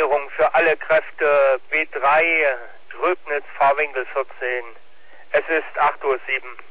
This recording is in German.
Positionierung für alle Kräfte B3, Tröbnitz, Fahrwinkel 14. Es ist 8:07 Uhr.